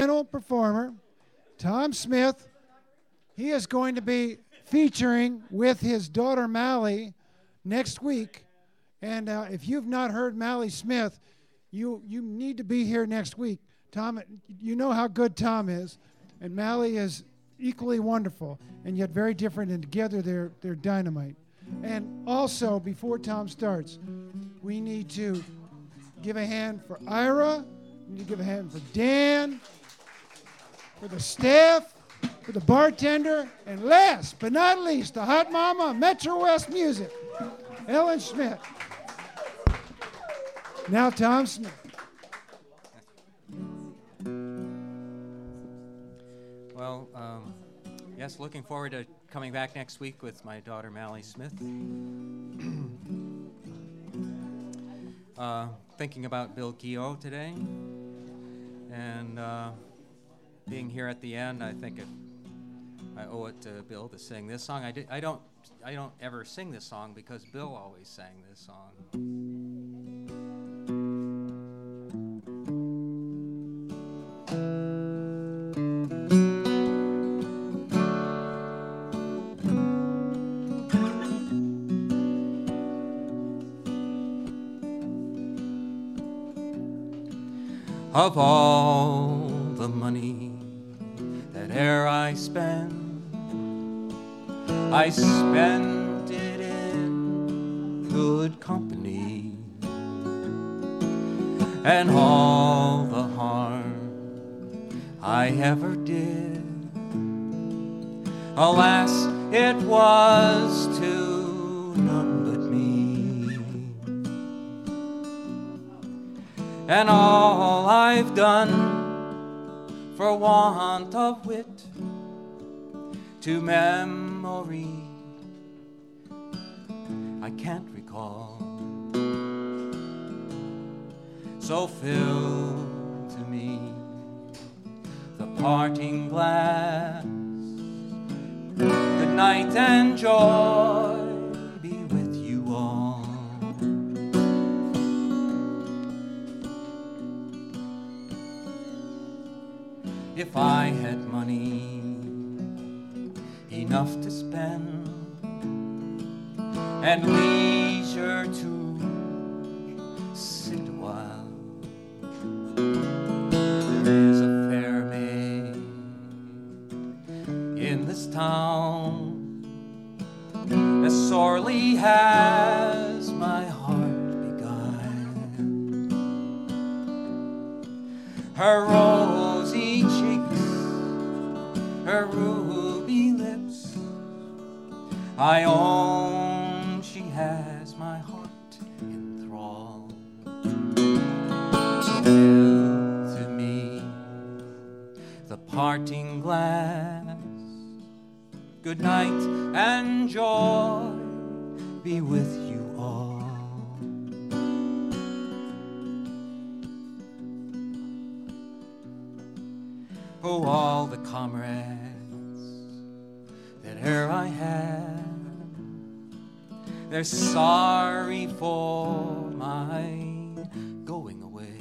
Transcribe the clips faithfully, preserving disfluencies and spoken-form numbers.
instrumental performer, Tom Smith. He is going to be featuring with his daughter Mally next week. And uh, if you've not heard Mally Smith, you you need to be here next week. Tom, you know how good Tom is, and Mally is equally wonderful, and yet very different, and together they're they're dynamite. And also, before Tom starts, we need to give a hand for Ira, we need to give a hand for Dan, for the staff, for the bartender, and last but not least, the hot mama of Metro West Music, Ellen Schmidt. Now Tom Smith. Well, um, yes, looking forward to coming back next week with my daughter Mally Smith. uh, thinking about Bill Keogh today, and uh, being here at the end, I think it, I owe it to Bill to sing this song. I, did, I don't, I don't ever sing this song because Bill always sang this song. Of all the money that e'er I spend, I spend it in good company, and all the harm I ever did, alas, it was to none but me. And all I've done for want of wit to memory I can't recall. So fill to me the parting glass. Good night and joy be with you all. If I had money enough to spend and leisure to sit a while, there is a fair maid in this town that sorely has my heart beguiled. Her rosy cheeks, her ruby lips, I own she has my heart in thrall. So fill to me the parting glass. Good night and joy be with you all. Oh, all the comrades that e'er I had, they're sorry for my going away,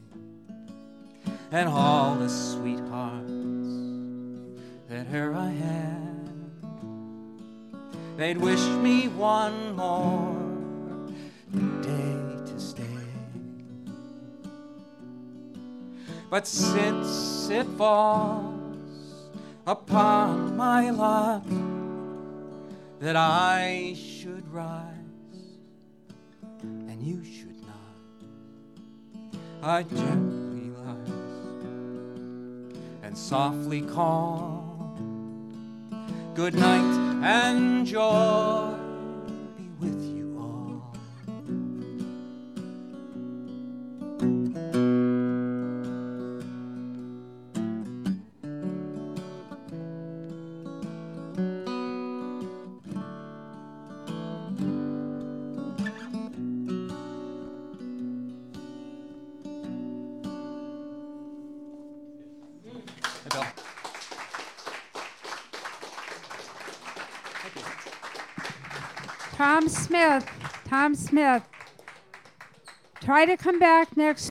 and all the sweethearts that e'er I had, they'd wish me one more day to stay. But since it falls upon my lot that I should rise and you should not, I gently rise and softly call, good night and joy be with you all. Tom Smith, Tom Smith, try to come back next